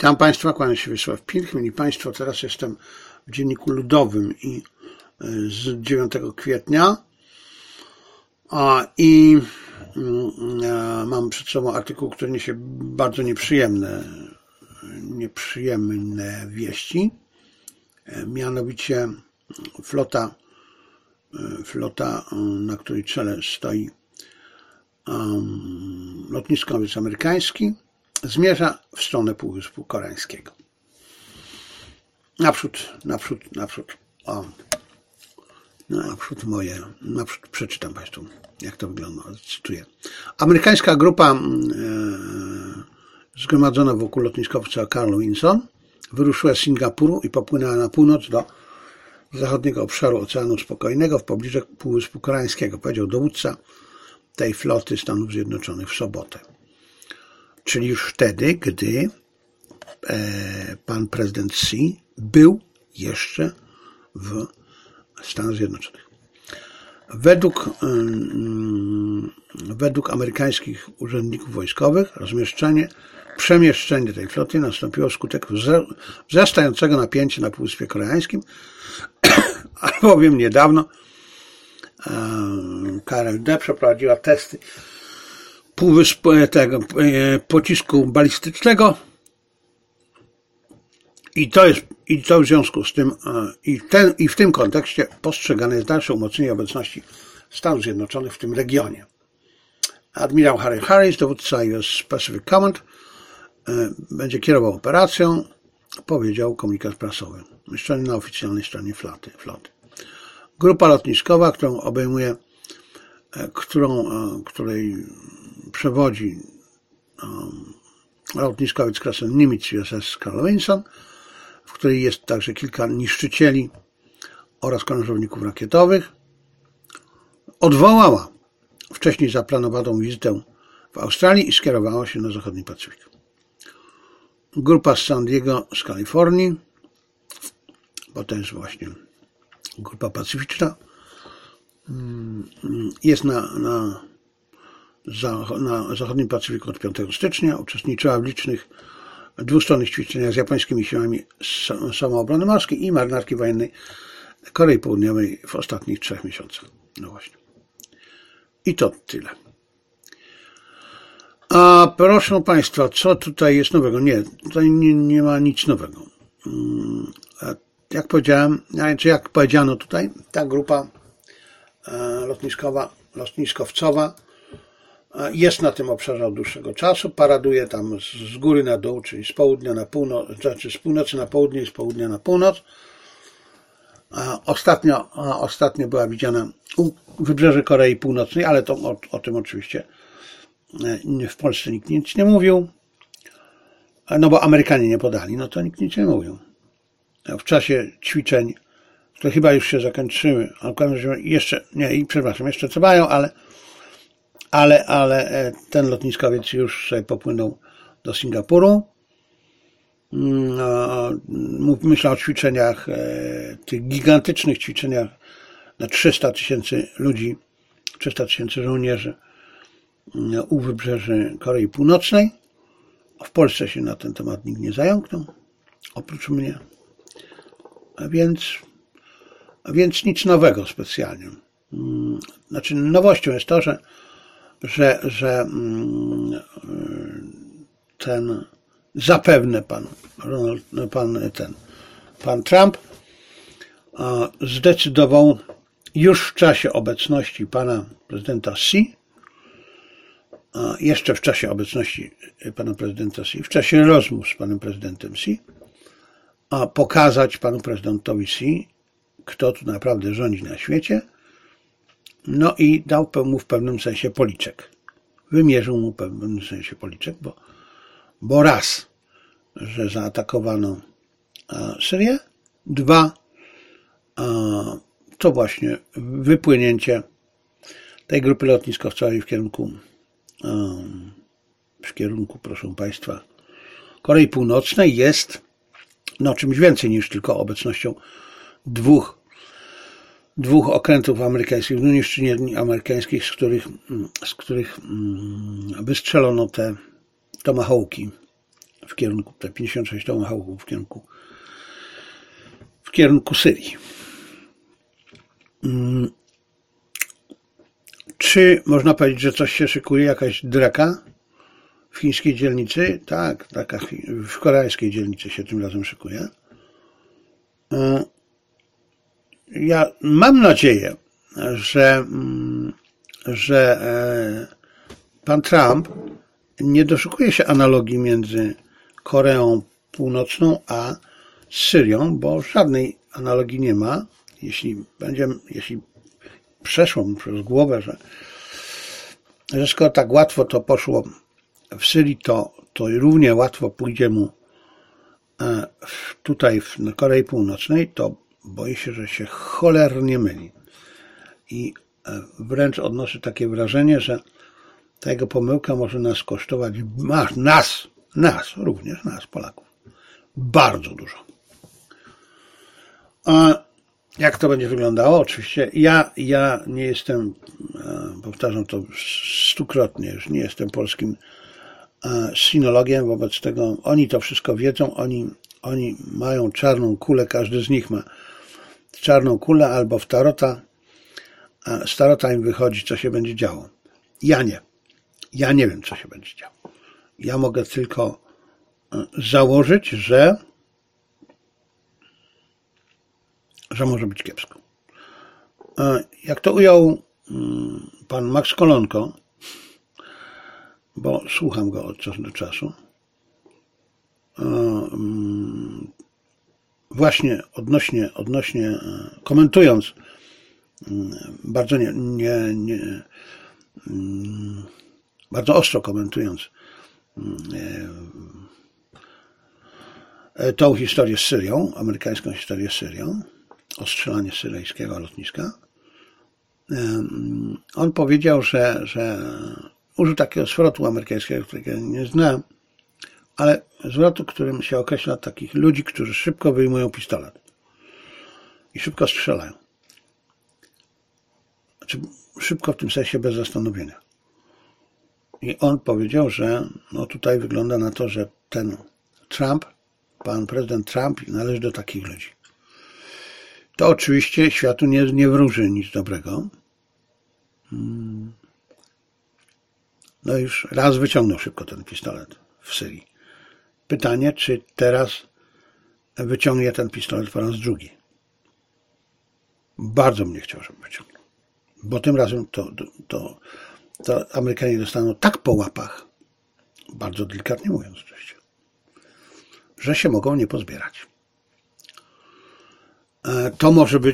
Witam Państwa, kłaniam się Wiesław Pilch. Mieli Państwo, teraz jestem w Dzienniku Ludowym i z 9 kwietnia i mam przed sobą artykuł, który niesie bardzo nieprzyjemne wieści. Mianowicie flota, na której czele stoi lotniskowiec amerykański, zmierza w stronę Półwyspu Koreańskiego. Naprzód przeczytam Państwu, jak to wygląda. Cytuję. Amerykańska grupa zgromadzona wokół lotniskowca Carl Vinson wyruszyła z Singapuru i popłynęła na północ do zachodniego obszaru Oceanu Spokojnego w pobliżu Półwyspu Koreańskiego, powiedział dowódca tej floty Stanów Zjednoczonych w sobotę. Czyli już wtedy, gdy pan prezydent Xi był jeszcze w Stanach Zjednoczonych. Według amerykańskich urzędników wojskowych przemieszczenie tej floty nastąpiło wskutek wzrastającego napięcia na Półwyspie Koreańskim, albowiem niedawno KRLD przeprowadziła testy pocisku balistycznego i to w związku z tym i w tym kontekście postrzegane jest dalsze umocnienie obecności Stanów Zjednoczonych w tym regionie. Admirał Harry Harris, dowódca US Pacific Command, będzie kierował operacją, powiedział komunikat prasowy umieszczony na oficjalnej stronie floty. Grupa lotniskowa, której przewodzi lotniskowiec klasy Nimitz USS Carl Vinson, w której jest także kilka niszczycieli oraz krążowników rakietowych, odwołała wcześniej zaplanowaną wizytę w Australii i skierowała się na zachodni Pacyfik. Grupa z San Diego z Kalifornii, bo to jest właśnie grupa pacyficzna, jest na zachodnim Pacyfiku od 5 stycznia, uczestniczyła w licznych dwustronnych ćwiczeniach z japońskimi siłami samoobrony morskiej i marynarki wojennej Korei Południowej w ostatnich 3 miesiącach. No właśnie. I to tyle. A proszę Państwa, co tutaj jest nowego? Nie, tutaj nie ma nic nowego. Jak powiedziano tutaj, ta grupa lotniskowcowa jest na tym obszarze od dłuższego czasu, paraduje tam z góry na dół, czyli z południa na północ, znaczy z północy na południe i z południa na północ. Ostatnio była widziana u wybrzeży Korei Północnej, ale to o tym oczywiście w Polsce nikt nic nie mówił, no bo Amerykanie nie podali, no to nikt nic nie mówił. W czasie ćwiczeń, które chyba już się zakończyły, jeszcze trwają, ale ten lotniskowiec już sobie popłynął do Singapuru. Myślę o ćwiczeniach, tych gigantycznych ćwiczeniach na 300 000 ludzi, 300 000 żołnierzy u wybrzeży Korei Północnej. W Polsce się na ten temat nikt nie zająknął, oprócz mnie. A więc nic nowego specjalnie. Znaczy nowością jest to, że ten zapewne pan Trump zdecydował już w czasie obecności pana prezydenta Xi, jeszcze w czasie obecności pana prezydenta Xi, w czasie rozmów z panem prezydentem Xi, pokazać panu prezydentowi Xi, kto tu naprawdę rządzi na świecie, no i dał mu w pewnym sensie policzek. Wymierzył mu w pewnym sensie policzek, bo raz, że zaatakowano Syrię, 2, to właśnie wypłynięcie tej grupy lotniskowcowej w kierunku, proszę Państwa, Korei Północnej jest czymś więcej niż tylko obecnością dwóch okrętów amerykańskich, niszczycieli amerykańskich, z których wystrzelono te tomahawki w kierunku, te 56 tomahawków w kierunku Syrii. Czy można powiedzieć, że coś się szykuje, jakaś draka w chińskiej dzielnicy? Tak, draka w koreańskiej dzielnicy się tym razem szykuje. Ja mam nadzieję, że pan Trump nie doszukuje się analogii między Koreą Północną a Syrią, bo żadnej analogii nie ma. Jeśli przeszło mu przez głowę, że skoro tak łatwo to poszło w Syrii, to równie łatwo pójdzie mu tutaj na Korei Północnej, to boję się, że się cholernie myli. I wręcz odnoszę takie wrażenie, że ta jego pomyłka może nas kosztować, również nas, Polaków, bardzo dużo. A jak to będzie wyglądało? Oczywiście ja nie jestem, powtarzam to stukrotnie, już nie jestem polskim sinologiem, wobec tego oni to wszystko wiedzą, oni mają czarną kulę, każdy z nich ma czarną kulę albo w tarota, z tarota im wychodzi, co się będzie działo. Ja nie wiem, co się będzie działo. Ja mogę tylko założyć, że może być kiepsko. Jak to ujął pan Max Kolonko, bo słucham go od czasu do czasu, właśnie odnośnie komentując, bardzo bardzo ostro komentując tą historię z Syrią, amerykańską historię z Syrią, ostrzelanie syryjskiego lotniska, on powiedział, że użył takiego zwrotu amerykańskiego, którego nie znam, ale zwrotu, którym się określa takich ludzi, którzy szybko wyjmują pistolet i szybko strzelają. Znaczy, szybko w tym sensie bez zastanowienia. I on powiedział, że tutaj wygląda na to, że ten Trump, pan prezydent Trump należy do takich ludzi. To oczywiście światu nie wróży nic dobrego. No już raz wyciągnął szybko ten pistolet w Syrii. Pytanie, czy teraz wyciągnie ten pistolet po raz drugi. Bardzo bym nie chciał, żeby wyciągnął. Bo tym razem to Amerykanie dostaną tak po łapach, bardzo delikatnie mówiąc oczywiście, że się mogą nie pozbierać. To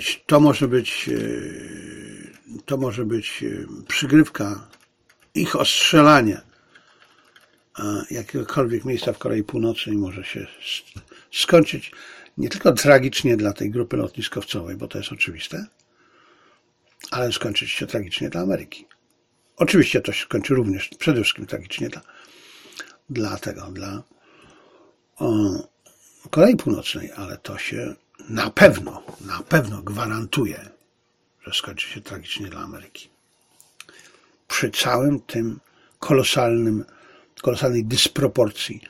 może być przygrywka ich ostrzelania jakiegokolwiek miejsca w Korei Północnej może się skończyć nie tylko tragicznie dla tej grupy lotniskowcowej, bo to jest oczywiste, ale skończyć się tragicznie dla Ameryki. Oczywiście to się skończy również przede wszystkim tragicznie dla Korei Północnej, ale to się na pewno gwarantuje, że skończy się tragicznie dla Ameryki. Przy całym tym kolosalnej dysproporcji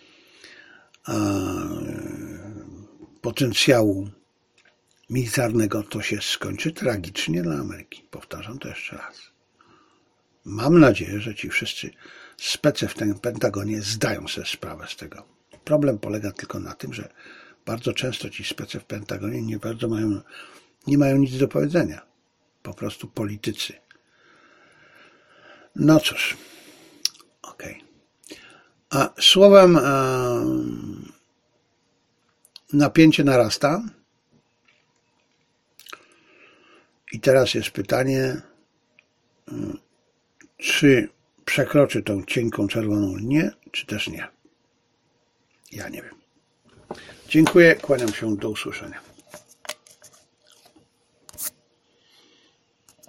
potencjału militarnego, to się skończy tragicznie dla Ameryki. Powtarzam to jeszcze raz. Mam nadzieję, że ci wszyscy spece w tym Pentagonie zdają sobie sprawę z tego. Problem polega tylko na tym, że bardzo często ci spece w Pentagonie nie mają nic do powiedzenia. Po prostu politycy. No cóż. Okej. A słowem napięcie narasta. I teraz jest pytanie, czy przekroczy tą cienką czerwoną linię, czy też nie. Ja nie wiem. Dziękuję, kłaniam się, do usłyszenia.